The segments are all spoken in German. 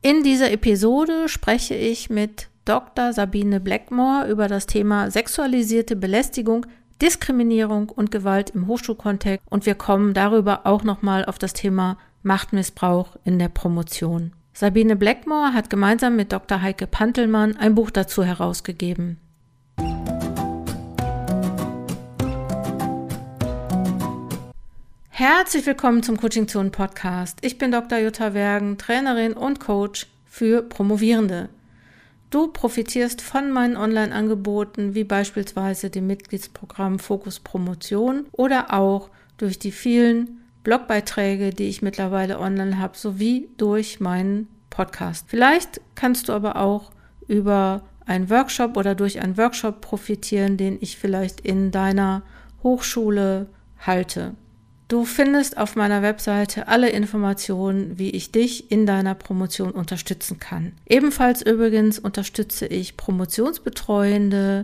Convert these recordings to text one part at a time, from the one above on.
In dieser Episode spreche ich mit Dr. Sabine Blackmore über das Thema sexualisierte Belästigung, Diskriminierung und Gewalt im Hochschulkontext und wir kommen darüber auch nochmal auf das Thema Machtmissbrauch in der Promotion. Sabine Blackmore hat gemeinsam mit Dr. Heike Pantelmann ein Buch dazu herausgegeben. Herzlich willkommen zum Coaching Zone Podcast. Ich bin Dr. Jutta Wergen, Trainerin und Coach für Promovierende. Du profitierst von meinen Online-Angeboten, wie beispielsweise dem Mitgliedsprogramm Fokus Promotion oder auch durch die vielen Blogbeiträge, die ich mittlerweile online habe, sowie durch meinen Podcast. Vielleicht kannst du aber auch über einen Workshop oder durch einen Workshop profitieren, den ich vielleicht in deiner Hochschule halte. Du findest auf meiner Webseite alle Informationen, wie ich dich in deiner Promotion unterstützen kann. Ebenfalls übrigens unterstütze ich Promotionsbetreuende,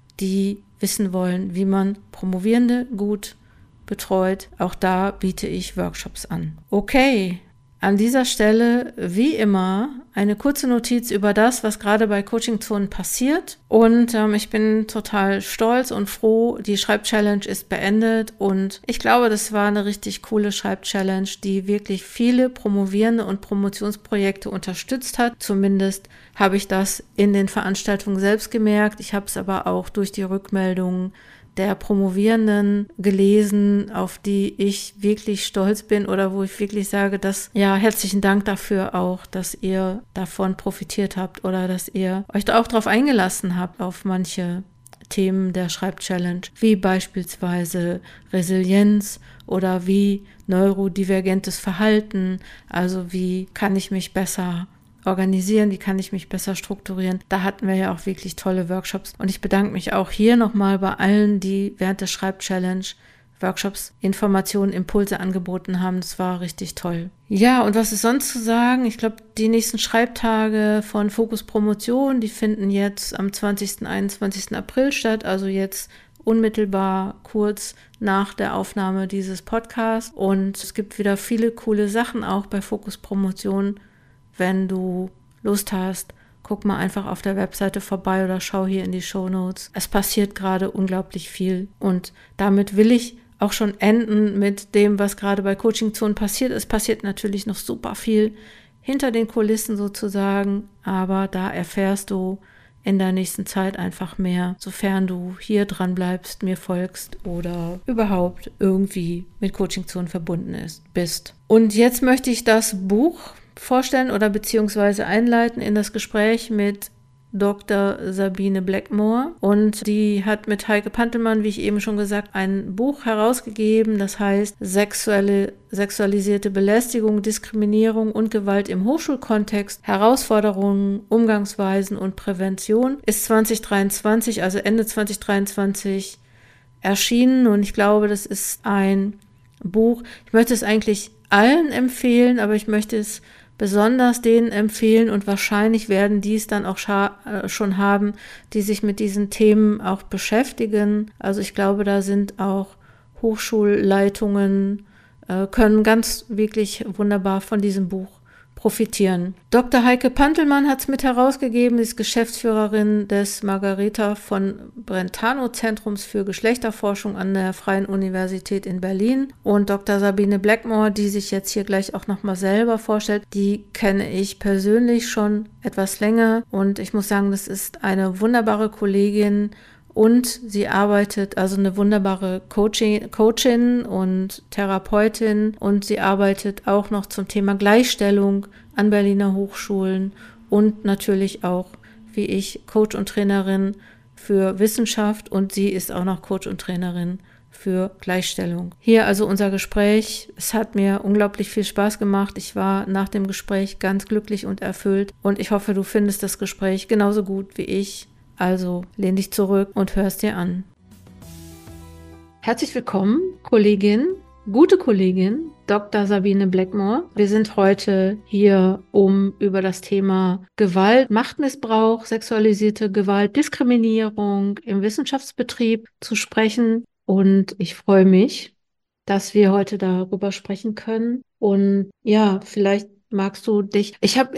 die wissen wollen, wie man Promovierende gut betreut. Auch da biete ich Workshops an. Okay, an dieser Stelle wie immer eine kurze Notiz über das, was gerade bei Coaching Zone passiert. Und ich bin total stolz und froh, die Schreibchallenge ist beendet und ich glaube, das war eine richtig coole Schreibchallenge, die wirklich viele Promovierende und Promotionsprojekte unterstützt hat. Zumindest habe ich das in den Veranstaltungen selbst gemerkt. Ich habe es aber auch durch die Rückmeldungen der Promovierenden gelesen, auf die ich wirklich stolz bin oder wo ich wirklich sage, dass, ja, herzlichen Dank dafür auch, dass ihr davon profitiert habt oder dass ihr euch da auch drauf eingelassen habt auf manche Themen der Schreibchallenge, wie beispielsweise Resilienz oder wie neurodivergentes Verhalten, also wie kann ich mich besser organisieren, wie kann ich mich besser strukturieren. Da hatten wir ja auch wirklich tolle Workshops und ich bedanke mich auch hier nochmal bei allen, die während der Schreibchallenge Workshops, Informationen, Impulse angeboten haben. Das war richtig toll. Ja, und was ist sonst zu sagen? Ich glaube, die nächsten Schreibtage von Fokus Promotion, die finden jetzt am 20. und 21. April statt, also jetzt unmittelbar kurz nach der Aufnahme dieses Podcasts. Und es gibt wieder viele coole Sachen auch bei Fokus Promotion. Wenn du Lust hast, guck mal einfach auf der Webseite vorbei oder schau hier in die Shownotes. Es passiert gerade unglaublich viel und damit will ich auch schon enden mit dem, was gerade bei Coaching Zone passiert. Es passiert natürlich noch super viel hinter den Kulissen sozusagen, aber da erfährst du in der nächsten Zeit einfach mehr, sofern du hier dran bleibst, mir folgst oder überhaupt irgendwie mit Coaching Zone verbunden bist. Und jetzt möchte ich das Buch vorstellen oder beziehungsweise einleiten in das Gespräch mit Dr. Sabine Blackmore und die hat mit Heike Pantelmann, wie ich eben schon gesagt, ein Buch herausgegeben, das heißt Sexualisierte Belästigung, Diskriminierung und Gewalt im Hochschulkontext, Herausforderungen, Umgangsweisen und Prävention, ist 2023, also Ende 2023 erschienen und ich glaube, das ist ein Buch, ich möchte es eigentlich allen empfehlen, aber ich möchte es besonders denen empfehlen und wahrscheinlich werden die es dann auch schon haben, die sich mit diesen Themen auch beschäftigen. Also ich glaube, da sind auch Hochschulleitungen, können ganz wirklich wunderbar von diesem Buch profitieren. Dr. Heike Pantelmann hat es mit herausgegeben, sie ist Geschäftsführerin des Margareta von Brentano Zentrums für Geschlechterforschung an der Freien Universität in Berlin. Und Dr. Sabine Blackmore, die sich jetzt hier gleich auch nochmal selber vorstellt, die kenne ich persönlich schon etwas länger und ich muss sagen, das ist eine wunderbare Kollegin und sie arbeitet, also eine wunderbare Coachin und Therapeutin und sie arbeitet auch noch zum Thema Gleichstellung an Berliner Hochschulen und natürlich auch, wie ich, Coach und Trainerin für Wissenschaft und sie ist auch noch Coach und Trainerin für Gleichstellung. Hier also unser Gespräch. Es hat mir unglaublich viel Spaß gemacht. Ich war nach dem Gespräch ganz glücklich und erfüllt und ich hoffe, du findest das Gespräch genauso gut wie ich. Also lehn dich zurück und hörst dir an. Herzlich willkommen, gute Kollegin, Dr. Sabine Blackmore. Wir sind heute hier, um über das Thema Gewalt, Machtmissbrauch, sexualisierte Gewalt, Diskriminierung im Wissenschaftsbetrieb zu sprechen. Und ich freue mich, dass wir heute darüber sprechen können. Und ja, vielleicht Magst du dich?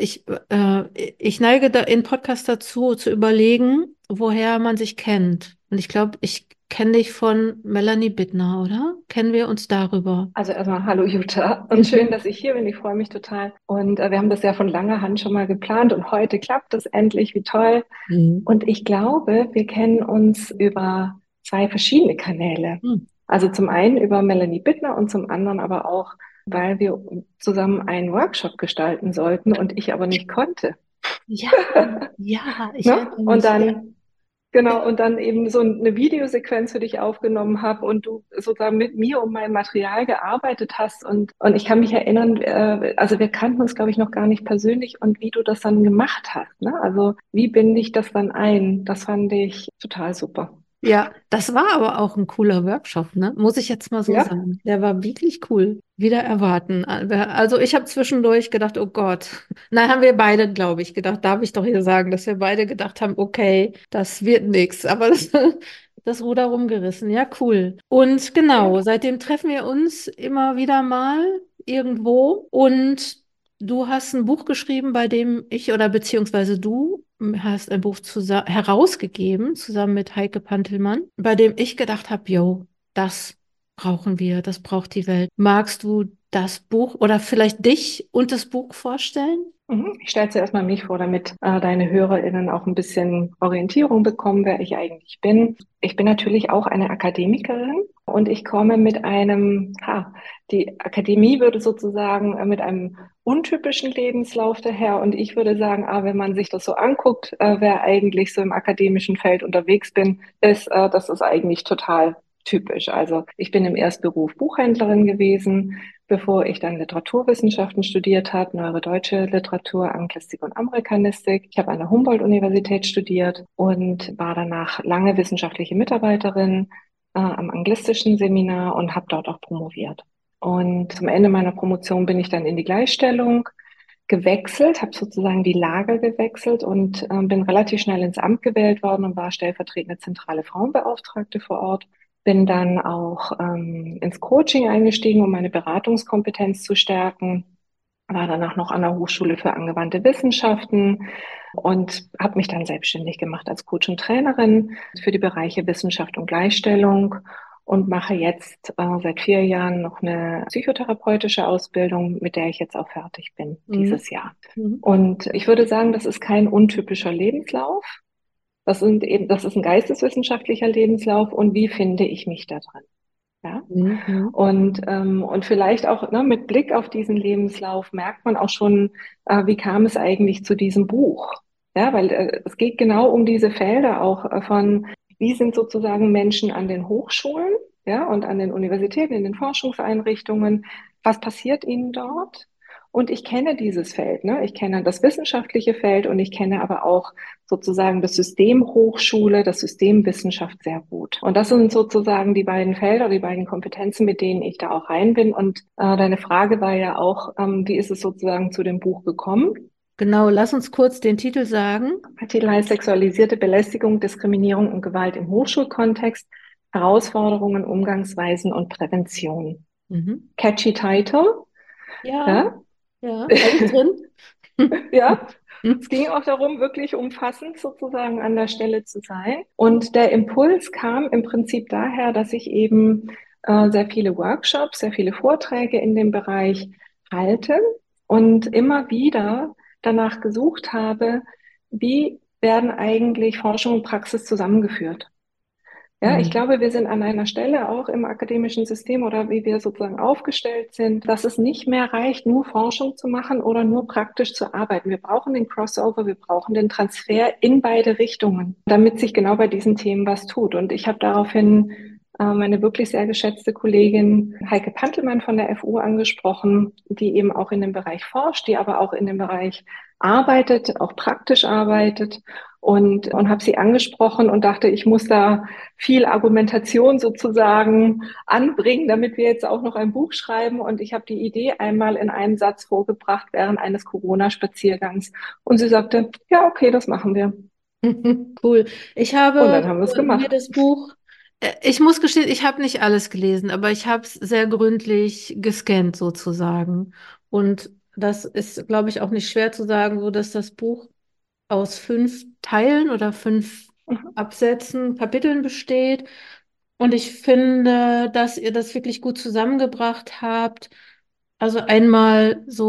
Ich neige da in Podcast dazu, zu überlegen, woher man sich kennt. Und ich glaube, ich kenne dich von Melanie Bittner, oder? Kennen wir uns darüber? Also erstmal hallo Jutta und schön, dass ich hier bin. Ich freue mich total. Und wir haben das ja von langer Hand schon mal geplant und heute klappt es endlich. Wie toll. Mhm. Und ich glaube, wir kennen uns über zwei verschiedene Kanäle. Mhm. Also zum einen über Melanie Bittner und zum anderen aber auch, weil wir zusammen einen Workshop gestalten sollten und ich aber nicht konnte. Ja, ja, ich Ne? erinnere Und mich. Ja. dann Genau, und dann eben so eine Videosequenz für dich aufgenommen habe und du sozusagen mit mir um mein Material gearbeitet hast. Und ich kann mich erinnern, also wir kannten uns, glaube ich, noch gar nicht persönlich und wie du das dann gemacht hast. Ne? Also wie binde ich das dann ein? Das fand ich total super. Ja, das war aber auch ein cooler Workshop, ne? Muss ich jetzt mal so Ja, sagen. Der war wirklich cool. Wieder erwarten. Also ich habe zwischendurch gedacht, oh Gott. Nein, haben wir beide, glaube ich, gedacht. Darf ich doch hier sagen, dass wir beide gedacht haben, okay, das wird nix. Aber das Ruder rumgerissen. Ja, cool. Und ja. genau, seitdem treffen wir uns immer wieder mal irgendwo. Und du hast ein Buch geschrieben, bei dem ich oder beziehungsweise du hast ein Buch herausgegeben, zusammen mit Heike Pantelmann, bei dem ich gedacht habe, yo, das brauchen wir, das braucht die Welt. Magst du das Buch oder vielleicht dich und das Buch vorstellen? Mhm. Ich stelle zuerst mal mich vor, damit deine HörerInnen auch ein bisschen Orientierung bekommen, wer ich eigentlich bin. Ich bin natürlich auch eine Akademikerin und ich komme mit die Akademie würde sozusagen mit einem untypischen Lebenslauf daher und ich würde sagen, wenn man sich das so anguckt, wer eigentlich so im akademischen Feld unterwegs bin, das ist eigentlich total typisch. Also ich bin im Erstberuf Buchhändlerin gewesen, bevor ich dann Literaturwissenschaften studiert habe, neuere deutsche Literatur, Anglistik und Amerikanistik. Ich habe an der Humboldt-Universität studiert und war danach lange wissenschaftliche Mitarbeiterin am anglistischen Seminar und habe dort auch promoviert. Und zum Ende meiner Promotion bin ich dann in die Gleichstellung gewechselt, habe sozusagen die Lager gewechselt und bin relativ schnell ins Amt gewählt worden und war stellvertretende zentrale Frauenbeauftragte vor Ort. Bin dann auch ins Coaching eingestiegen, um meine Beratungskompetenz zu stärken. War danach noch an der Hochschule für angewandte Wissenschaften und habe mich dann selbstständig gemacht als Coach und Trainerin für die Bereiche Wissenschaft und Gleichstellung und mache jetzt seit 4 Jahren noch eine psychotherapeutische Ausbildung, mit der ich jetzt auch fertig bin Mhm. dieses Jahr. Mhm. Und ich würde sagen, das ist kein untypischer Lebenslauf. Das ist ein geisteswissenschaftlicher Lebenslauf und wie finde ich mich da drin? Ja? Mhm. Und vielleicht auch mit Blick auf diesen Lebenslauf merkt man auch schon, wie kam es eigentlich zu diesem Buch? Ja, weil es geht genau um diese Felder auch von, wie sind sozusagen Menschen an den Hochschulen, ja, und an den Universitäten, in den Forschungseinrichtungen, was passiert ihnen dort? Und ich kenne dieses Feld, ne? Ich kenne das wissenschaftliche Feld und ich kenne aber auch sozusagen das System Hochschule, das System Wissenschaft sehr gut. Und das sind sozusagen die beiden Felder, die beiden Kompetenzen, mit denen ich da auch rein bin. Und deine Frage war ja auch, wie ist es sozusagen zu dem Buch gekommen? Genau, lass uns kurz den Titel sagen. Der Titel heißt Sexualisierte Belästigung, Diskriminierung und Gewalt im Hochschulkontext, Herausforderungen, Umgangsweisen und Prävention. Mhm. Catchy Title, Ja, ja? ja, habe ich drin. Ja, es ging auch darum, wirklich umfassend sozusagen an der Stelle zu sein. Und der Impuls kam im Prinzip daher, dass ich eben sehr viele Workshops, sehr viele Vorträge in dem Bereich halte und immer wieder danach gesucht habe, wie werden eigentlich Forschung und Praxis zusammengeführt. Ja, ich Mhm. glaube, wir sind an einer Stelle auch im akademischen System oder wie wir sozusagen aufgestellt sind, dass es nicht mehr reicht, nur Forschung zu machen oder nur praktisch zu arbeiten. Wir brauchen den Crossover, wir brauchen den Transfer in beide Richtungen, damit sich genau bei diesen Themen was tut. Und ich habe daraufhin meine wirklich sehr geschätzte Kollegin Heike Pantelmann von der FU angesprochen, die eben auch in dem Bereich forscht, die aber auch in dem Bereich arbeitet, auch praktisch arbeitet und habe sie angesprochen und dachte, ich muss da viel Argumentation sozusagen anbringen, damit wir jetzt auch noch ein Buch schreiben. Und ich habe die Idee einmal in einem Satz vorgebracht während eines Corona-Spaziergangs. Und sie sagte, ja, okay, das machen wir. Cool. Ich Und habe dann haben wir es mir gemacht. das Buch, ich muss gestehen, ich habe nicht alles gelesen, aber ich habe es sehr gründlich gescannt sozusagen. Und das ist, glaube ich, auch nicht schwer zu sagen, so dass das Buch aus 5 Teilen oder 5 Absätzen, Kapiteln besteht. Und ich finde, dass ihr das wirklich gut zusammengebracht habt. Also einmal so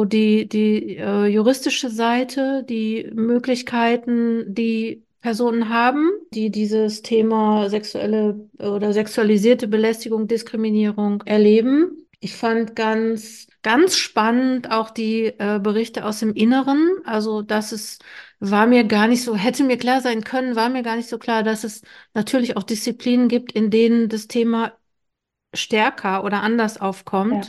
die juristische Seite, die Möglichkeiten, die Personen haben, die dieses Thema sexuelle oder sexualisierte Belästigung, Diskriminierung erleben. Ich fand ganz spannend auch die Berichte aus dem Inneren. Also, war mir gar nicht so, hätte mir klar sein können, war mir gar nicht so klar, dass es natürlich auch Disziplinen gibt, in denen das Thema stärker oder anders Ja. aufkommt.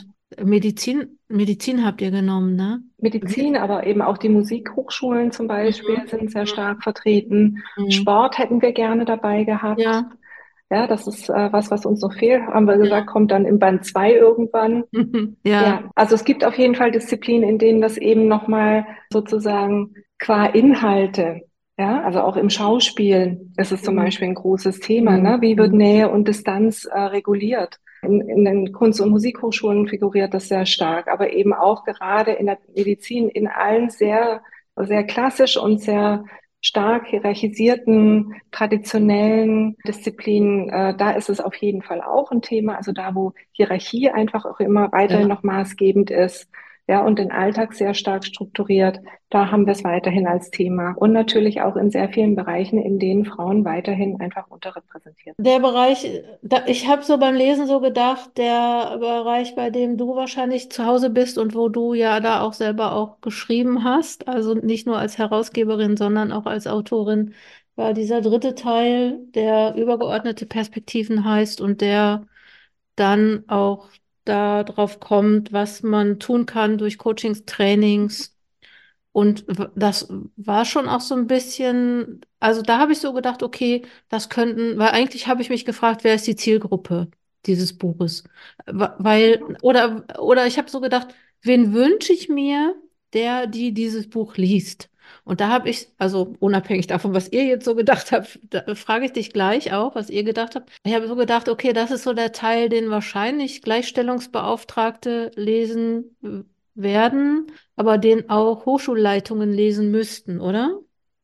Medizin habt ihr genommen, ne? Medizin, aber eben auch die Musikhochschulen zum Beispiel Mhm. sind sehr stark vertreten. Mhm. Sport hätten wir gerne dabei gehabt. Ja, Ja, das ist was uns noch fehlt. Haben wir gesagt, ja. kommt dann im Band 2 irgendwann. Ja. Ja, also es gibt auf jeden Fall Disziplinen, in denen das eben nochmal sozusagen qua Inhalte, ja, also auch im Schauspiel ist es zum Mhm. Beispiel ein großes Thema, ne? Wie wird Mhm. Nähe und Distanz reguliert? In den Kunst- und Musikhochschulen figuriert das sehr stark, aber eben auch gerade in der Medizin in allen sehr klassisch und sehr stark hierarchisierten, traditionellen Disziplinen, da ist es auf jeden Fall auch ein Thema. Also da, wo Hierarchie einfach auch immer weiterhin Ja. noch maßgebend ist, ja, und den Alltag sehr stark strukturiert, da haben wir es weiterhin als Thema. Und natürlich auch in sehr vielen Bereichen, in denen Frauen weiterhin einfach unterrepräsentiert sind. Der Bereich, ich habe so beim Lesen so gedacht, der Bereich, bei dem du wahrscheinlich zu Hause bist und wo du ja da auch selber auch geschrieben hast, also nicht nur als Herausgeberin, sondern auch als Autorin, war dieser dritte Teil, der übergeordnete Perspektiven heißt und der dann auch darauf kommt, was man tun kann durch Coachings, Trainings. Und das war schon auch so ein bisschen, also da habe ich so gedacht, okay, das könnten, weil eigentlich habe ich mich gefragt, wer ist die Zielgruppe dieses Buches? Weil, Mhm. oder ich habe so gedacht, wen wünsche ich mir, die dieses Buch liest? Und da habe ich, also unabhängig davon, was ihr jetzt so gedacht habt, da frage ich dich gleich auch, was ihr gedacht habt. Ich habe so gedacht, okay, das ist so der Teil, den wahrscheinlich Gleichstellungsbeauftragte lesen werden, aber den auch Hochschulleitungen lesen müssten, oder?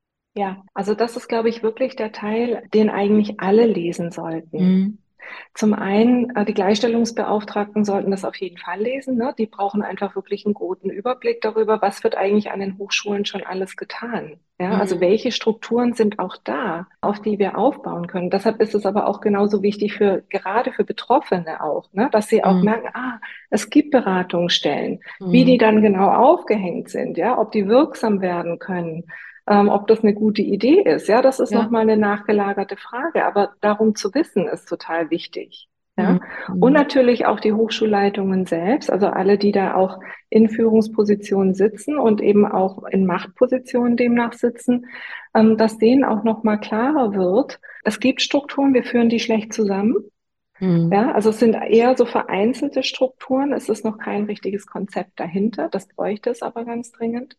Ja, also das ist, glaube ich, wirklich der Teil, den eigentlich alle lesen sollten. Mhm. Zum einen, die Gleichstellungsbeauftragten sollten das auf jeden Fall lesen, ne? Die brauchen einfach wirklich einen guten Überblick darüber, was wird eigentlich an den Hochschulen schon alles getan. Ja, also Mhm. welche Strukturen sind auch da, auf die wir aufbauen können. Deshalb ist es aber auch genauso wichtig gerade für Betroffene auch, ne? Dass sie auch Mhm. merken, es gibt Beratungsstellen, wie die Mhm. dann genau aufgehängt sind, ja, ob die wirksam werden können. Ob das eine gute Idee ist, ja, das ist Ja. nochmal eine nachgelagerte Frage. Aber darum zu wissen, ist total wichtig. Ja, Mhm. und Mhm. natürlich auch die Hochschulleitungen selbst, also alle, die da auch in Führungspositionen sitzen und eben auch in Machtpositionen demnach sitzen, dass denen auch nochmal klarer wird, es gibt Strukturen, wir führen die schlecht zusammen. Mhm. Ja, also es sind eher so vereinzelte Strukturen, es ist noch kein richtiges Konzept dahinter, das bräuchte es aber ganz dringend,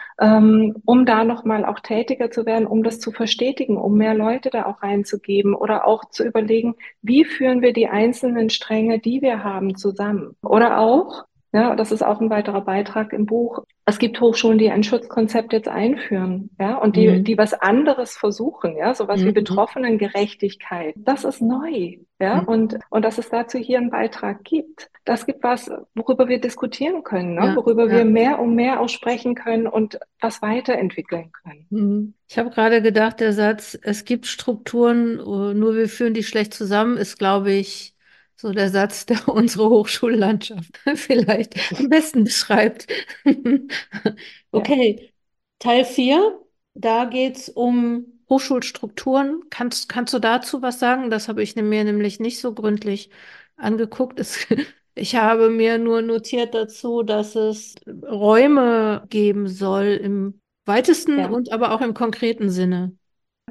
um da nochmal auch tätiger zu werden, um das zu verstetigen, um mehr Leute da auch reinzugeben oder auch zu überlegen, wie führen wir die einzelnen Stränge, die wir haben, zusammen. Oder auch, ja, das ist auch ein weiterer Beitrag im Buch, es gibt Hochschulen, die ein Schutzkonzept jetzt einführen, ja, und die Mhm. was anderes versuchen, ja, sowas wie Mhm. Betroffenengerechtigkeit. Das ist neu, ja, Mhm. und dass es dazu hier einen Beitrag gibt. Das gibt was, worüber wir diskutieren können, ne? Ja, Worüber wir ja. mehr und mehr aussprechen können und was weiterentwickeln können. Mhm. Ich habe gerade gedacht, der Satz, es gibt Strukturen, nur wir führen die schlecht zusammen, ist, glaube ich, so der Satz, der unsere Hochschullandschaft vielleicht am besten beschreibt. Ja. Okay, Teil 4, da geht es um Hochschulstrukturen. Kannst du dazu was sagen? Das habe ich mir nämlich nicht so gründlich angeguckt. Ich habe mir nur notiert dazu, dass es Räume geben soll im weitesten Ja, und aber auch im konkreten Sinne.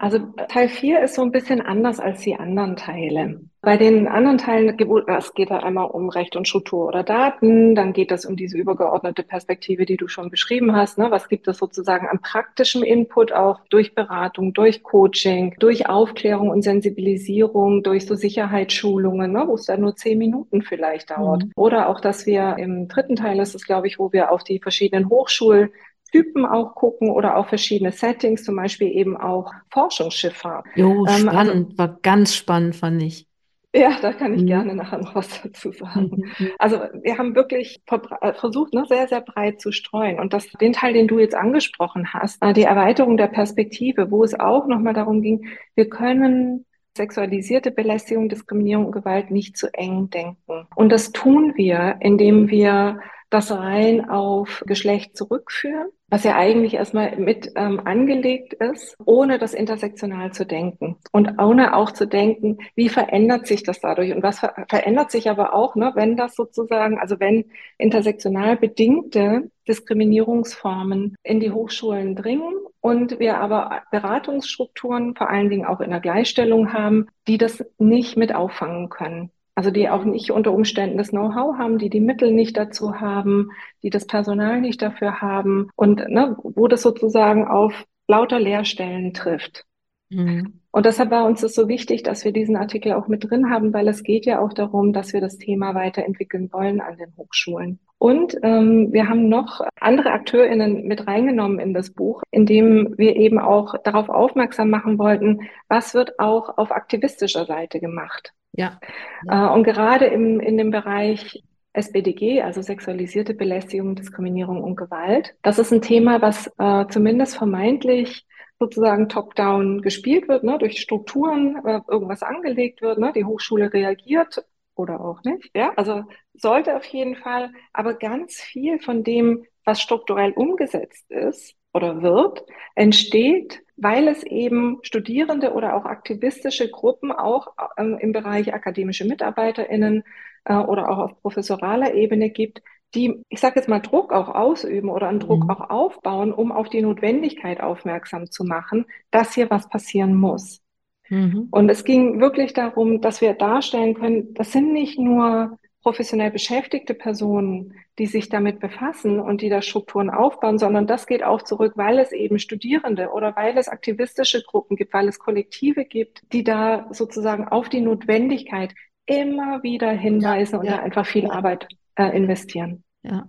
Also Teil 4 ist so ein bisschen anders als die anderen Teile. Bei den anderen Teilen es geht da einmal um Recht und Struktur oder Daten, dann geht es um diese übergeordnete Perspektive, die du schon beschrieben hast. Ne? Was gibt es sozusagen an praktischem Input auch durch Beratung, durch Coaching, durch Aufklärung und Sensibilisierung, durch so Sicherheitsschulungen, ne? Wo es dann nur 10 Minuten vielleicht dauert. Mhm. Oder auch, dass wir im dritten Teil ist es, glaube ich, wo wir auf die verschiedenen Hochschultypen auch gucken oder auch verschiedene Settings, zum Beispiel eben auch Forschungsschifffahrt. Jo, Also spannend, war ganz spannend, fand ich. ja, da kann ich Mhm. gerne nachher noch was dazu sagen. Mhm. Also wir haben wirklich versucht, ne, sehr, sehr breit zu streuen. Und den Teil, den du jetzt angesprochen hast, die Erweiterung der Perspektive, wo es auch nochmal darum ging, wir können sexualisierte Belästigung, Diskriminierung und Gewalt nicht zu eng denken. Und das tun wir, indem wir das rein auf Geschlecht zurückführen, was ja eigentlich erstmal mit angelegt ist, ohne das intersektional zu denken und ohne auch zu denken, wie verändert sich das dadurch und was verändert sich aber auch, ne, wenn das sozusagen, also wenn intersektional bedingte Diskriminierungsformen in die Hochschulen dringen und wir aber Beratungsstrukturen, vor allen Dingen auch in der Gleichstellung haben, die das nicht mit auffangen können. Also die auch nicht unter Umständen das Know-how haben, die die Mittel nicht dazu haben, die das Personal nicht dafür haben und ne, wo das sozusagen auf lauter Leerstellen trifft. Mhm. Und deshalb war uns das so wichtig, dass wir diesen Artikel auch mit drin haben, weil es geht ja auch darum, dass wir das Thema weiterentwickeln wollen an den Hochschulen. Und wir haben noch andere AkteurInnen mit reingenommen in das Buch, indem wir eben auch darauf aufmerksam machen wollten, was wird auch auf aktivistischer Seite gemacht. Ja. Ja. Und gerade in dem Bereich SBDG, also sexualisierte Belästigung, Diskriminierung und Gewalt, das ist ein Thema, was zumindest vermeintlich sozusagen top-down gespielt wird, ne, durch Strukturen, irgendwas angelegt wird, ne, die Hochschule reagiert oder auch nicht. Ja, also sollte auf jeden Fall, aber ganz viel von dem, was strukturell umgesetzt ist oder wird, entsteht, weil es eben Studierende oder auch aktivistische Gruppen auch im Bereich akademische MitarbeiterInnen oder auch auf professoraler Ebene gibt, die, ich sage jetzt mal, Druck auch ausüben oder einen Druck Mhm. auch aufbauen, um auf die Notwendigkeit aufmerksam zu machen, dass hier was passieren muss. Mhm. Und es ging wirklich darum, dass wir darstellen können, das sind nicht nur professionell beschäftigte Personen, die sich damit befassen und die da Strukturen aufbauen, sondern das geht auch zurück, weil es eben Studierende oder weil es aktivistische Gruppen gibt, weil es Kollektive gibt, die da sozusagen auf die Notwendigkeit immer wieder Ja, hinweisen und da ja, einfach viel ja, Arbeit investieren. ja.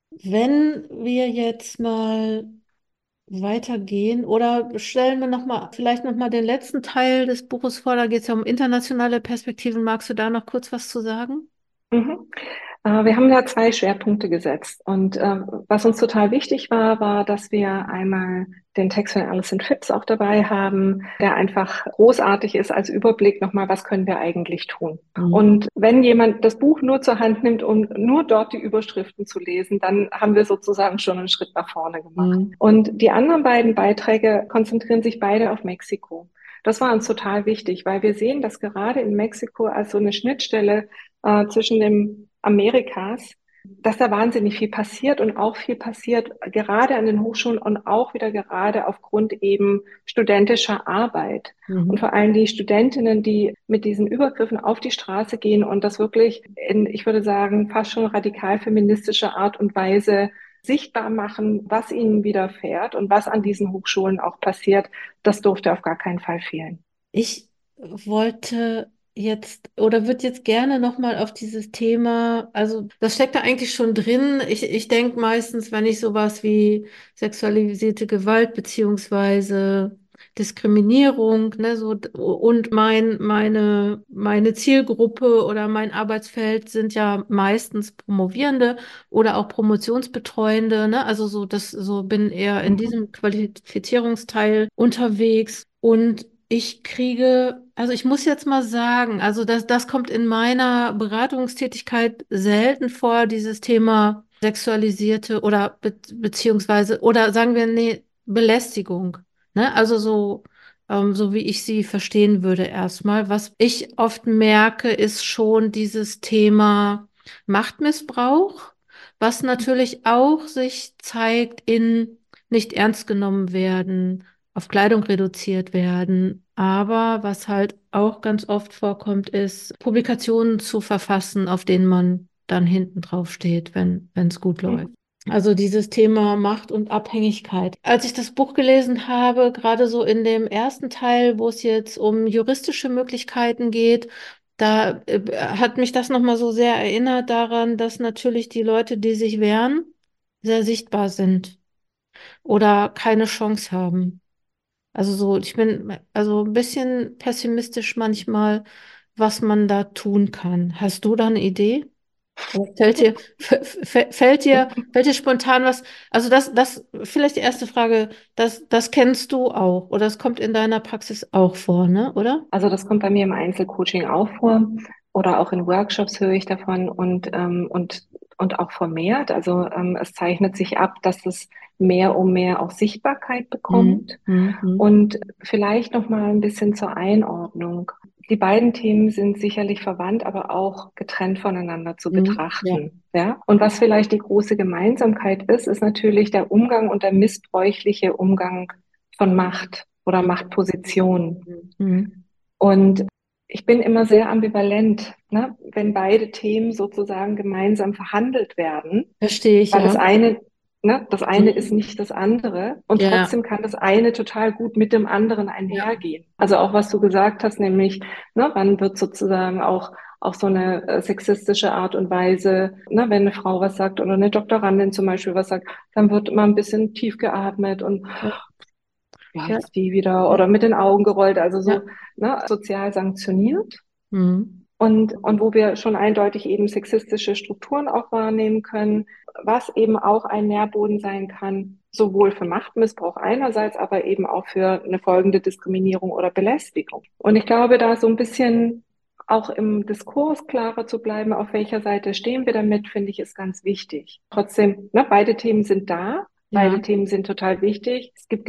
Wenn wir jetzt mal weitergehen oder stellen wir vielleicht noch mal den letzten Teil des Buches vor, da geht es ja um internationale Perspektiven. Magst du da noch kurz was zu sagen? Mhm. Wir haben da zwei Schwerpunkte gesetzt. Und was uns total wichtig war, war, dass wir einmal den Text von Alison Phipps auch dabei haben, der einfach großartig ist als Überblick nochmal, was können wir eigentlich tun. Mhm. Und wenn jemand das Buch nur zur Hand nimmt, um nur dort die Überschriften zu lesen, dann haben wir sozusagen schon einen Schritt nach vorne gemacht. Mhm. Und die anderen beiden Beiträge konzentrieren sich beide auf Mexiko. Das war uns total wichtig, weil wir sehen, dass gerade in Mexiko als so eine Schnittstelle zwischen dem Amerikas, dass da wahnsinnig viel passiert und auch viel passiert gerade an den Hochschulen und auch wieder gerade aufgrund eben studentischer Arbeit. Und Mhm. vor allem die Studentinnen, die mit diesen Übergriffen auf die Straße gehen und das wirklich in, ich würde sagen, fast schon radikal feministischer Art und Weise sichtbar machen, was ihnen widerfährt und was an diesen Hochschulen auch passiert, das durfte auf gar keinen Fall fehlen. Ich wollte jetzt oder würde jetzt gerne nochmal auf dieses Thema, also das steckt da eigentlich schon drin. Ich denke meistens, wenn ich sowas wie sexualisierte Gewalt beziehungsweise Diskriminierung, ne, so und meine Zielgruppe oder mein Arbeitsfeld sind ja meistens Promovierende oder auch Promotionsbetreuende, ne? Also so bin eher in Mhm. diesem Qualifizierungsteil unterwegs und also ich muss jetzt mal sagen, also das kommt in meiner Beratungstätigkeit selten vor, dieses Thema sexualisierte oder beziehungsweise, oder sagen wir, nee, Belästigung. Ne? Also so wie ich sie verstehen würde erstmal. Was ich oft merke, ist schon dieses Thema Machtmissbrauch, was natürlich auch sich zeigt in nicht ernst genommen werden, auf Kleidung reduziert werden. Aber was halt auch ganz oft vorkommt, ist, Publikationen zu verfassen, auf denen man dann hinten drauf steht, wenn es gut läuft. Also dieses Thema Macht und Abhängigkeit. Als ich das Buch gelesen habe, gerade so in dem ersten Teil, wo es jetzt um juristische Möglichkeiten geht, da hat mich das nochmal so sehr erinnert daran, dass natürlich die Leute, die sich wehren, sehr sichtbar sind oder keine Chance haben. Also so, ich bin also ein bisschen pessimistisch manchmal, was man da tun kann. Hast du da eine Idee? Oder fällt dir spontan was? Also vielleicht die erste Frage, das kennst du auch oder das kommt in deiner Praxis auch vor, ne? Oder? Also das kommt bei mir im Einzelcoaching auch vor oder auch in Workshops höre ich davon und auch vermehrt. Also es zeichnet sich ab, dass es mehr und mehr auch Sichtbarkeit Mhm. bekommt. Mhm. Und vielleicht noch mal ein bisschen zur Einordnung. Die beiden Themen sind sicherlich verwandt, aber auch getrennt voneinander zu Mhm. Ja. betrachten. Ja? Und was vielleicht die große Gemeinsamkeit ist, ist natürlich der Umgang und der missbräuchliche Umgang von Macht oder Machtpositionen. Mhm. Und ich bin immer sehr ambivalent, ne, wenn beide Themen sozusagen gemeinsam verhandelt werden, Verstehe ich, weil ja. das eine ist Mhm. nicht das andere und Ja, trotzdem kann das eine total gut mit dem anderen ja, einhergehen. Also auch was du gesagt hast, nämlich, ne, wann wird sozusagen auch so eine sexistische Art und Weise, ne, wenn eine Frau was sagt oder eine Doktorandin zum Beispiel was sagt, dann wird immer ein bisschen tief geatmet und ja, ja, ja, jetzt die wieder ja, oder mit den Augen gerollt, also ja. so, ne, sozial sanktioniert. Mhm. Und wo wir schon eindeutig eben sexistische Strukturen auch wahrnehmen können, was eben auch ein Nährboden sein kann, sowohl für Machtmissbrauch einerseits, aber eben auch für eine folgende Diskriminierung oder Belästigung. Und ich glaube, da so ein bisschen auch im Diskurs klarer zu bleiben, auf welcher Seite stehen wir damit, finde ich, ist ganz wichtig. Trotzdem, ne, beide Themen sind da. Ja, Beide Themen sind total wichtig.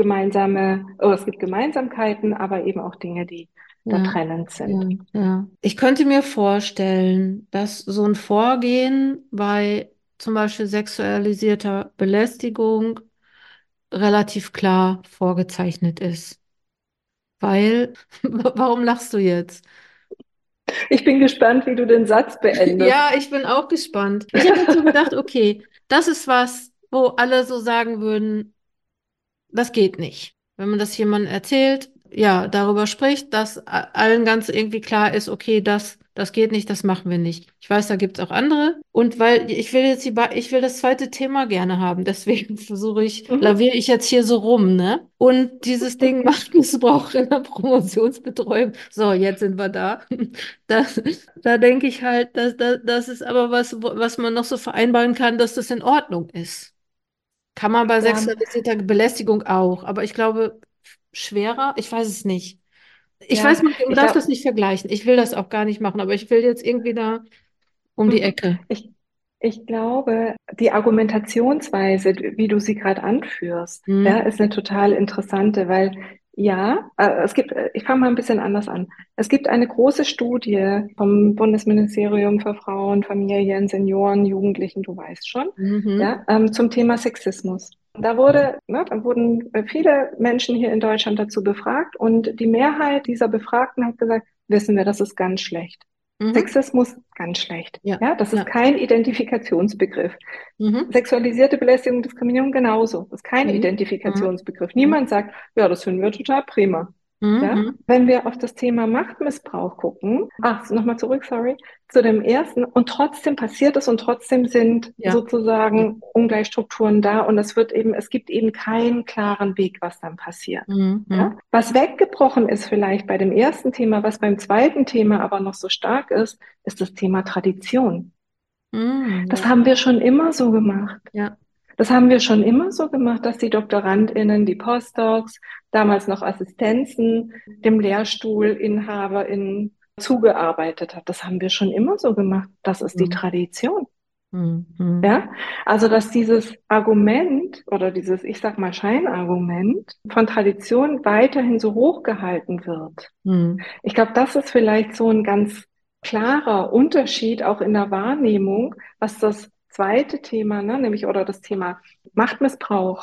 Es gibt Gemeinsamkeiten, aber eben auch Dinge, die da ja, trennend ja, sind. ja. Ich könnte mir vorstellen, dass so ein Vorgehen bei zum Beispiel sexualisierter Belästigung relativ klar vorgezeichnet ist. Weil, warum lachst du jetzt? Ich bin gespannt, wie du den Satz beendest. Ja, ich bin auch gespannt. Ich habe jetzt so gedacht, okay, das ist was, wo alle so sagen würden, das geht nicht. Wenn man das jemandem erzählt, ja, darüber spricht, dass allen ganz irgendwie klar ist, okay, das geht nicht, das machen wir nicht. Ich weiß, da gibt es auch andere. Und weil ich will das zweite Thema gerne haben, deswegen Mhm. laviere ich jetzt hier so rum, ne? Und dieses Ding Machtmissbrauch in der Promotionsbetreuung. So, jetzt sind wir da. Das, da denke ich halt, das ist aber was man noch so vereinbaren kann, dass das in Ordnung ist. Kann man bei Ja, sexualisierter Belästigung auch, aber ich glaube, schwerer, ich weiß es nicht. Ich weiß, ja, man ich darf glaube, das nicht vergleichen. Ich will das auch gar nicht machen, aber ich will jetzt irgendwie da um die mhm. Ecke. ich, ich glaube, die Argumentationsweise, wie du sie gerade anführst, ja, Hm? ist eine total interessante, weil ja, ich fange mal ein bisschen anders an. Es gibt eine große Studie vom Bundesministerium für Frauen, Familien, Senioren, Jugendlichen, du weißt schon, Mhm. ja, zum Thema Sexismus. Da wurden viele Menschen hier in Deutschland dazu befragt und die Mehrheit dieser Befragten hat gesagt, wissen wir, das ist ganz schlecht. Mhm. Sexismus, ganz schlecht. Ja, Ja, das ist ja. kein Identifikationsbegriff. Mhm. Sexualisierte Belästigung, Diskriminierung genauso. Das ist kein Mhm. Mhm. Identifikationsbegriff. Mhm. Niemand sagt, ja, das finden wir total prima. Ja, Mhm. wenn wir auf das Thema Machtmissbrauch gucken, nochmal zurück, sorry, zu dem ersten, und trotzdem passiert es und trotzdem sind Ja, ja. sozusagen Ungleichstrukturen da und es gibt eben keinen klaren Weg, was dann passiert. Ja, Mhm. was weggebrochen ist vielleicht bei dem ersten Thema, was beim zweiten Thema aber noch so stark ist das Thema Tradition. Mhm. Das Ja, haben wir schon immer so gemacht. ja. Das haben wir schon immer so gemacht, dass die DoktorandInnen, die Postdocs, damals noch Assistenzen, dem LehrstuhlinhaberInnen zugearbeitet hat. Das haben wir schon immer so gemacht. Das ist die Mhm. Tradition. Mhm. Ja, also dass dieses Argument oder dieses, ich sag mal, Scheinargument von Tradition weiterhin so hochgehalten wird. Mhm. Ich glaube, das ist vielleicht so ein ganz klarer Unterschied auch in der Wahrnehmung, was das zweite Thema, ne, nämlich oder das Thema Machtmissbrauch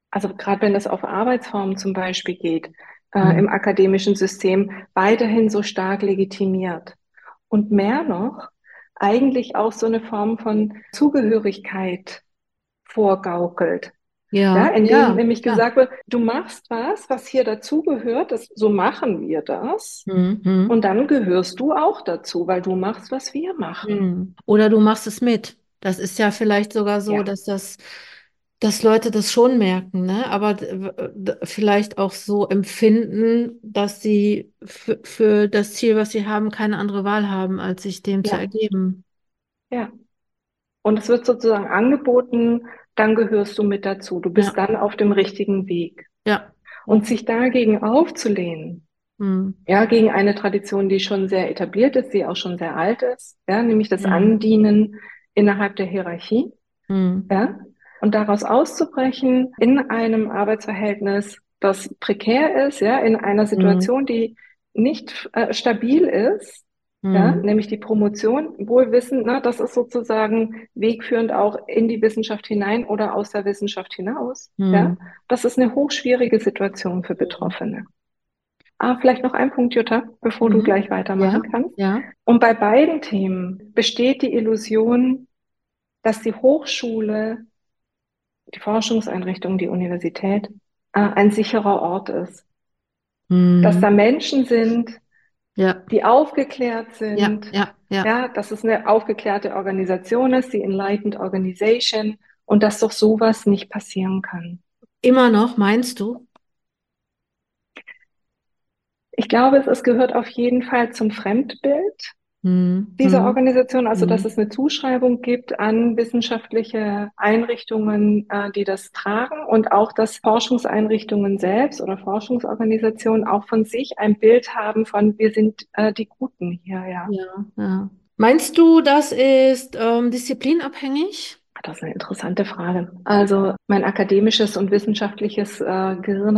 Also gerade wenn es auf Arbeitsformen zum Beispiel geht, Hm. im akademischen System weiterhin so stark legitimiert. Und mehr noch, eigentlich auch so eine Form von Zugehörigkeit vorgaukelt. Ja, Ja, indem ja, nämlich klar. gesagt wird, du machst was, was hier dazugehört, so machen wir das. Hm, Und hm, dann gehörst du auch dazu, weil du machst, was wir machen. hm. Oder du machst es mit. Das ist ja vielleicht sogar so, Ja, dass Leute das schon merken, ne? Aber vielleicht auch so empfinden, dass sie für das Ziel, was sie haben, keine andere Wahl haben, als sich dem zu ja, ergeben. ja. Und es wird sozusagen angeboten, dann gehörst du mit dazu. Du bist Ja, dann auf dem richtigen Weg. ja, Und ja. sich dagegen aufzulehnen, Hm, ja, gegen eine Tradition, die schon sehr etabliert ist, die auch schon sehr alt ist, ja, nämlich das hm, Andienen innerhalb der Hierarchie, hm, ja, und daraus auszubrechen in einem Arbeitsverhältnis, das prekär ist, ja, in einer hm, Situation, die nicht stabil ist, ja, hm, nämlich die Promotion, wohl wissend, ne, das ist sozusagen wegführend auch in die Wissenschaft hinein oder aus der Wissenschaft hinaus, ja. hm, Das ist eine hochschwierige Situation für hm. Betroffene. Ah, vielleicht noch ein Punkt, Jutta, bevor du Mhm. gleich weitermachen Ja, kannst. ja. Und bei beiden Themen besteht die Illusion, dass die Hochschule, die Forschungseinrichtung, die Universität ein sicherer Ort ist. Dass Hm. da Menschen sind, Ja, die aufgeklärt ja, sind, ja, ja. ja, dass es eine aufgeklärte Organisation ist, die Enlightened Organization, und dass doch sowas nicht passieren kann. Immer noch, meinst du? Ich glaube, es gehört auf jeden Fall zum Fremdbild Hm, dieser hm, Organisation, also dass es hm, eine Zuschreibung gibt an wissenschaftliche Einrichtungen, die das tragen und auch, dass Forschungseinrichtungen selbst oder Forschungsorganisationen auch von sich ein Bild haben von, wir sind die Guten hier, ja. ja, ja. Meinst du, das ist disziplinabhängig? Das ist eine interessante Frage. Also mein akademisches und wissenschaftliches Gehirn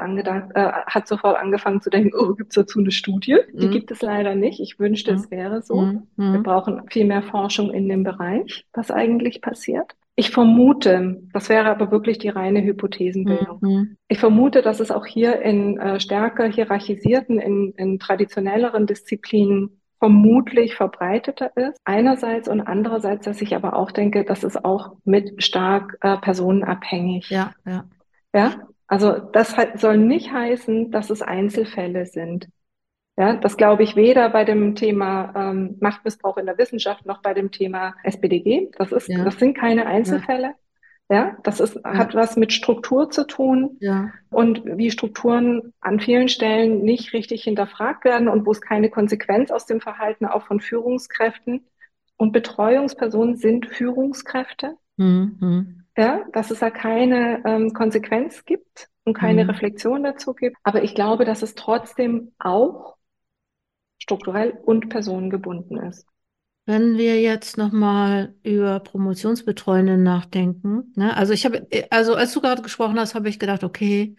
hat sofort angefangen zu denken, oh, gibt es dazu eine Studie? Die Hm, gibt es leider nicht. Ich wünschte, hm, es wäre so. hm, Wir hm, brauchen viel mehr Forschung in dem Bereich, was eigentlich passiert. Ich vermute, das wäre aber wirklich die reine hm, Hypothesenbildung. hm, Ich vermute, dass es auch hier in stärker hierarchisierten, in traditionelleren Disziplinen vermutlich verbreiteter ist. Einerseits und andererseits, dass ich aber auch denke, das ist auch mit stark personenabhängig. ja, ja, Ja, also das soll nicht heißen, dass es Einzelfälle sind. Ja, das glaube ich weder bei dem Thema Machtmissbrauch in der Wissenschaft noch bei dem Thema SPDG. ja, Das sind keine ja, Einzelfälle. Ja, ja, hat was mit Struktur zu tun ja. und wie Strukturen an vielen Stellen nicht richtig hinterfragt werden und wo es keine Konsequenz aus dem Verhalten auch von Führungskräften und Betreuungspersonen sind Führungskräfte. Hm, hm, Ja, dass es da keine Konsequenz gibt und keine hm. Reflexion dazu gibt. Aber ich glaube, dass es trotzdem auch strukturell und personengebunden ist. Wenn wir jetzt nochmal über Promotionsbetreuende nachdenken, ne? Also also als du gerade gesprochen hast, habe ich gedacht, okay,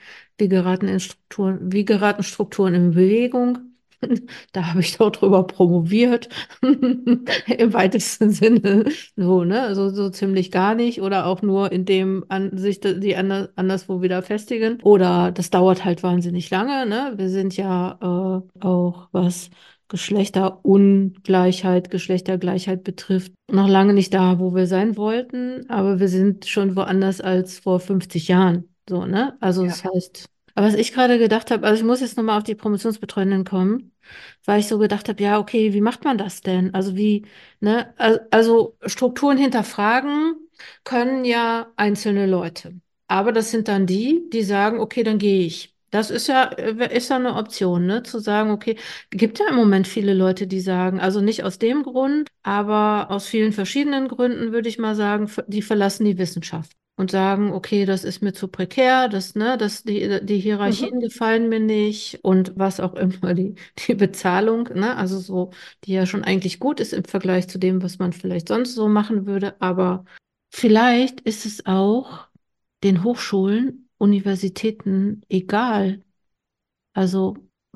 wie geraten Strukturen in Bewegung? Da habe ich doch drüber promoviert, im weitesten Sinne, so, ne? So ziemlich gar nicht oder auch nur indem sich die anderswo wieder festigen. Oder das dauert halt wahnsinnig lange, ne? Wir sind ja auch was Geschlechterungleichheit, Geschlechtergleichheit betrifft, noch lange nicht da, wo wir sein wollten, aber wir sind schon woanders als vor 50 Jahren. So, ne? Also Ja. das heißt, aber was ich gerade gedacht habe, also ich muss jetzt nochmal auf die Promotionsbetreuenden kommen, weil ich so gedacht habe, ja, okay, wie macht man das denn? Also wie, ne, also Strukturen hinterfragen können ja einzelne Leute. Aber das sind dann die, die sagen, okay, dann gehe ich. Das ist ja eine Option, ne? Zu sagen, okay, gibt ja im Moment viele Leute, die sagen, also nicht aus dem Grund, aber aus vielen verschiedenen Gründen würde ich mal sagen, die verlassen die Wissenschaft und sagen, okay, das ist mir zu prekär, die Hierarchien Mhm. gefallen mir nicht und was auch immer, die Bezahlung, ne? Also so, die ja schon eigentlich gut ist im Vergleich zu dem, was man vielleicht sonst so machen würde, aber vielleicht ist es auch den Hochschulen, Universitäten egal, also,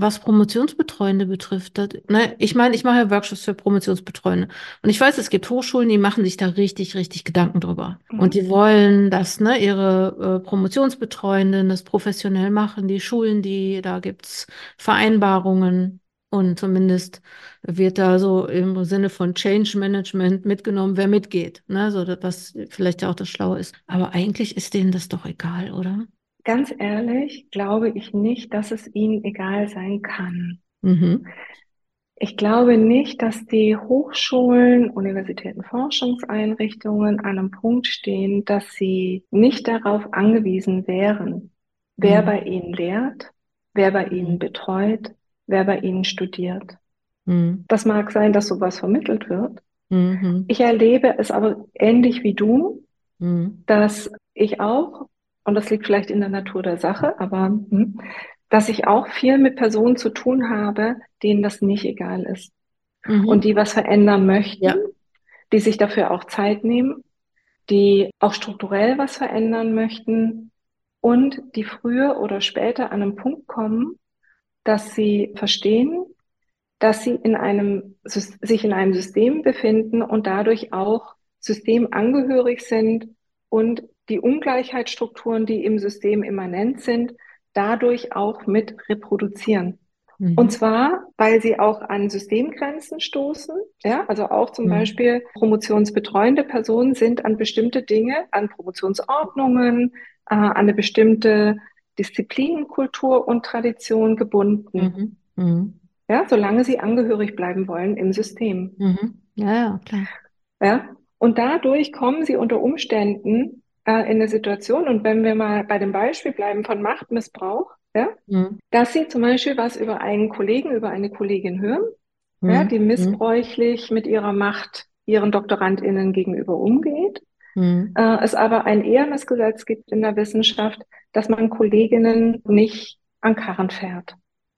was Promotionsbetreuende betrifft, ne, ich meine, ich mache ja Workshops für Promotionsbetreuende. Und ich weiß, es gibt Hochschulen, die machen sich da richtig, richtig Gedanken drüber. Und Mhm. die wollen, dass, ne, ihre Promotionsbetreuenden das professionell machen, die schulen die, da gibt's Vereinbarungen. Und zumindest wird da so im Sinne von Change Management mitgenommen, wer mitgeht, ne, so, was vielleicht ja auch das Schlaue ist. Aber eigentlich ist denen das doch egal, oder? Ganz ehrlich, glaube ich nicht, dass es ihnen egal sein kann. Mhm. Ich glaube nicht, dass die Hochschulen, Universitäten, Forschungseinrichtungen an einem Punkt stehen, dass sie nicht darauf angewiesen wären, wer bei Mhm. ihnen lehrt, wer bei ihnen Mhm. betreut, wer bei ihnen studiert. Mhm. Das mag sein, dass sowas vermittelt wird. Mhm. Ich erlebe es aber ähnlich wie du, Mhm. dass ich auch, und das liegt vielleicht in der Natur der Sache, aber dass ich auch viel mit Personen zu tun habe, denen das nicht egal ist und Mhm. die was verändern möchten, Ja. die sich dafür auch Zeit nehmen, die auch strukturell was verändern möchten und die früher oder später an einen Punkt kommen, dass sie verstehen, dass sie sich in einem System befinden und dadurch auch systemangehörig sind und die Ungleichheitsstrukturen, die im System immanent sind, dadurch auch mit reproduzieren. Und Mhm. zwar, weil sie auch an Systemgrenzen stoßen. Ja, also auch zum Mhm. Beispiel promotionsbetreuende Personen sind an bestimmte Dinge, an Promotionsordnungen, an eine bestimmte Disziplinenkultur und Tradition gebunden. Mhm. Mhm. Ja, solange sie angehörig bleiben wollen im System. Mhm. Ja, ja, klar. Ja, und dadurch kommen sie unter Umständen in eine Situation, und wenn wir mal bei dem Beispiel bleiben von Machtmissbrauch, ja, Mhm. dass sie zum Beispiel was über einen Kollegen, über eine Kollegin hören, ja, Mhm. die Mhm. missbräuchlich mit ihrer Macht ihren DoktorandInnen gegenüber umgeht, Mhm. es aber ein ehernes Gesetz gibt in der Wissenschaft, dass man Kolleginnen nicht an Karren fährt.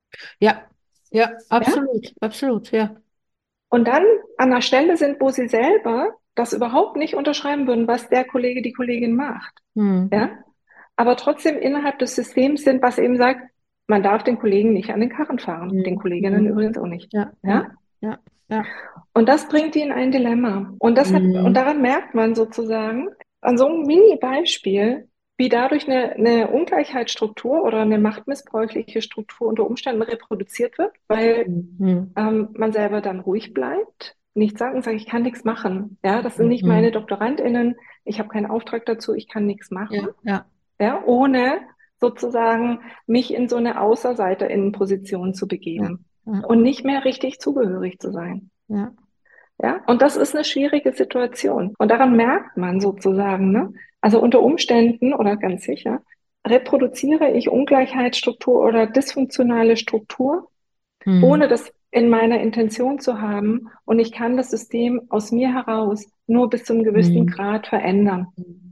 Ja, ja, Ja? absolut, absolut, ja. Und dann an der Stelle sind, wo sie selber das überhaupt nicht unterschreiben würden, was der Kollege, die Kollegin macht. Mhm. Ja? Aber trotzdem innerhalb des Systems sind, was eben sagt, man darf den Kollegen nicht an den Karren fahren, den Mhm. Kolleginnen Mhm. übrigens auch nicht. Ja, ja, Ja? ja, ja. Und das bringt die in ein Dilemma. Und Mhm. daran merkt man sozusagen, an so einem Mini-Beispiel, wie dadurch eine Ungleichheitsstruktur oder eine machtmissbräuchliche Struktur unter Umständen reproduziert wird, weil Mhm. man selber dann ruhig bleibt, nichts sagen und sagt, ich kann nichts machen. Ja, das sind nicht meine Mhm. DoktorandInnen, ich habe keinen Auftrag dazu, ich kann nichts machen. Ja, ja, Ja, ohne sozusagen mich in so eine Außerseiter-Innenposition zu ja, begeben ja, und nicht mehr richtig zugehörig zu sein. ja. Ja, und das ist eine schwierige Situation. Und daran merkt man sozusagen, ne? Also unter Umständen oder ganz sicher reproduziere ich Ungleichheitsstruktur oder dysfunktionale Struktur, Mhm. ohne das in meiner Intention zu haben. Und ich kann das System aus mir heraus nur bis zu einem gewissen Mhm. Grad verändern.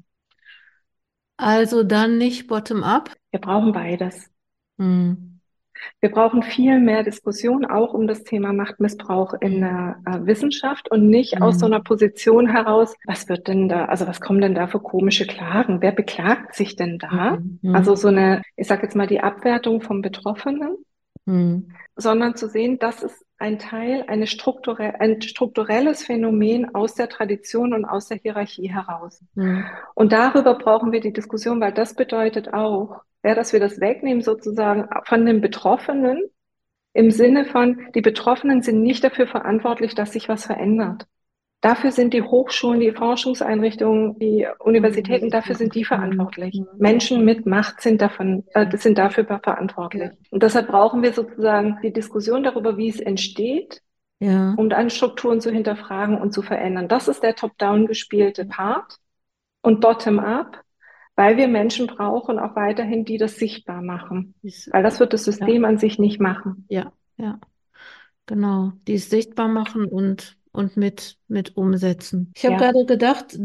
Also dann nicht bottom-up. Wir brauchen beides. Mhm. Wir brauchen viel mehr Diskussion auch um das Thema Machtmissbrauch in der Wissenschaft und nicht aus so einer Mhm. Position heraus, was wird denn da, also was kommen denn da für komische Klagen? Wer beklagt sich denn da? Mhm. Also Mhm. so eine, ich sage jetzt mal, die Abwertung vom Betroffenen, Mhm. sondern zu sehen, das ist ein Teil, ein strukturelles Phänomen aus der Tradition und aus der Hierarchie heraus. Mhm. Und darüber brauchen wir die Diskussion, weil das bedeutet auch, ja, dass wir das wegnehmen sozusagen von den Betroffenen im Sinne von, die Betroffenen sind nicht dafür verantwortlich, dass sich was verändert. Dafür sind die Hochschulen, die Forschungseinrichtungen, die Universitäten, dafür sind die Mhm. verantwortlich. Mhm. Menschen mit Macht sind Ja, sind dafür ja, verantwortlich. Und deshalb brauchen wir sozusagen die Diskussion darüber, wie es entsteht, ja. um dann Strukturen zu hinterfragen und zu verändern. Das ist der top-down gespielte Part und bottom-up, weil wir Menschen brauchen auch weiterhin, die das sichtbar machen. Ist, Weil das wird das ja, System an sich nicht machen. ja, ja, genau. Die es sichtbar machen und mit umsetzen. Ich habe Ja. gerade gedacht,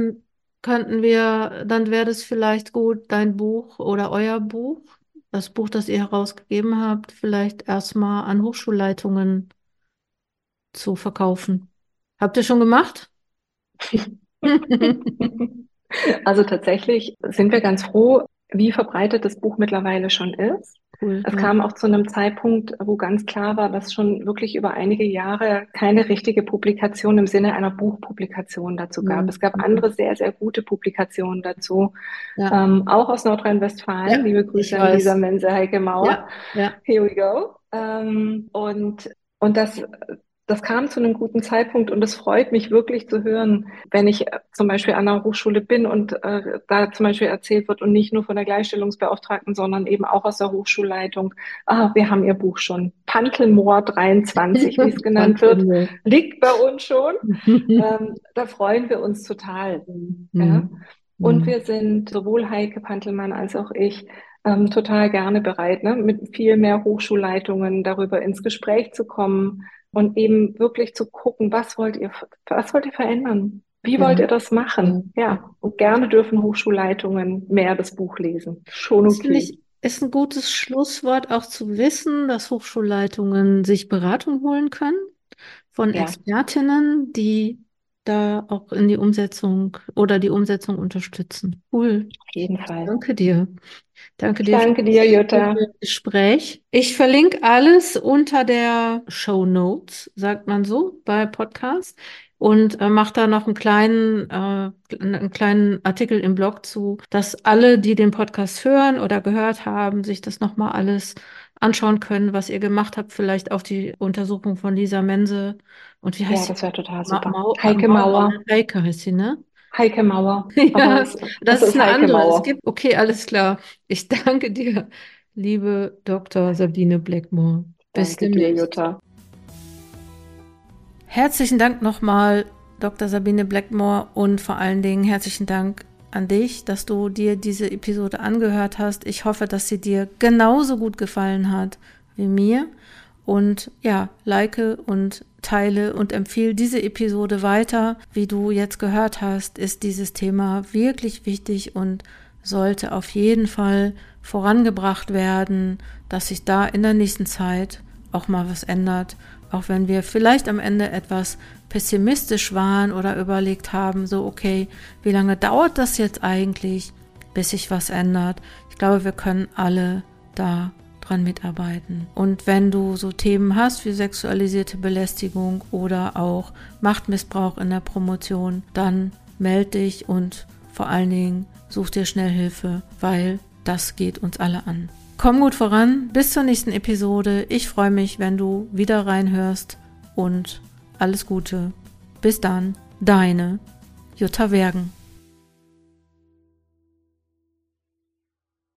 dann wäre das vielleicht gut, dein Buch oder euer Buch, das Buch, das ihr herausgegeben habt, vielleicht erstmal an Hochschulleitungen zu verkaufen. Habt ihr schon gemacht? Also tatsächlich sind wir ganz froh, wie verbreitet das Buch mittlerweile schon ist. Cool, Es ja. kam auch zu einem Zeitpunkt, wo ganz klar war, dass schon wirklich über einige Jahre keine richtige Publikation im Sinne einer Buchpublikation dazu gab. Es gab Mhm. andere sehr, sehr gute Publikationen dazu, Ja, auch aus Nordrhein-Westfalen. ja, Liebe ich Grüße an Lisa weiß. Mense, Heike Mauer. Ja, ja. Here we go. Und das kam zu einem guten Zeitpunkt und es freut mich wirklich zu hören, wenn ich zum Beispiel an einer Hochschule bin und da zum Beispiel erzählt wird und nicht nur von der Gleichstellungsbeauftragten, sondern eben auch aus der Hochschulleitung. Wir haben Ihr Buch schon. Pantelmoor 23, wie es genannt wird, Pantelmoor. liegt bei uns schon. Da freuen wir uns total. Ja? Mhm. Und Mhm. wir sind sowohl Heike Pantelmann als auch ich total gerne bereit, ne, mit viel mehr Hochschulleitungen darüber ins Gespräch zu kommen und eben wirklich zu gucken, was wollt ihr verändern? Wie Ja, wollt ihr das ja, machen? ja. Ja, und gerne dürfen Hochschulleitungen mehr das Buch lesen. Schon Das finde okay. ich, ist ein gutes Schlusswort, auch zu wissen, dass Hochschulleitungen sich Beratung holen können von Ja, Expertinnen, die da auch in die Umsetzung oder die Umsetzung unterstützen. Cool. auf jeden Fall. Danke dir. Danke Ich dir für danke dir, dieses Jutta. gute Gespräch. Ich verlinke alles unter der Show Notes, sagt man so, bei Podcast. Und mache da noch einen kleinen Artikel im Blog zu, dass alle, die den Podcast hören oder gehört haben, sich das nochmal alles anschauen können, was ihr gemacht habt. Vielleicht auch die Untersuchung von Lisa Mense. Und wie heißt Ja, sie? das wäre total super. Heike Maurer, Mauer. Heike heißt sie, ne? Heike Mauer. Aber Ja, es das ist ist eine Heike andere. Es Mauer. gibt, okay, alles klar. Ich danke dir, liebe Dr. Sabine Blackmore. Bis Danke dir, demnächst. Jutta. Herzlichen Dank nochmal, Dr. Sabine Blackmore, und vor allen Dingen herzlichen Dank an dich, dass du dir diese Episode angehört hast. Ich hoffe, dass sie dir genauso gut gefallen hat wie mir. Und ja, like und teile und empfehle diese Episode weiter. Wie du jetzt gehört hast, ist dieses Thema wirklich wichtig und sollte auf jeden Fall vorangebracht werden, dass sich da in der nächsten Zeit auch mal was ändert. Auch wenn wir vielleicht am Ende etwas pessimistisch waren oder überlegt haben, so okay, wie lange dauert das jetzt eigentlich, bis sich was ändert? Ich glaube, wir können alle da dran mitarbeiten. Und wenn du so Themen hast wie sexualisierte Belästigung oder auch Machtmissbrauch in der Promotion, dann melde dich und vor allen Dingen such dir schnell Hilfe, weil das geht uns alle an. Komm gut voran, bis zur nächsten Episode. Ich freue mich, wenn du wieder reinhörst und alles Gute. Bis dann, deine Jutta Wergen.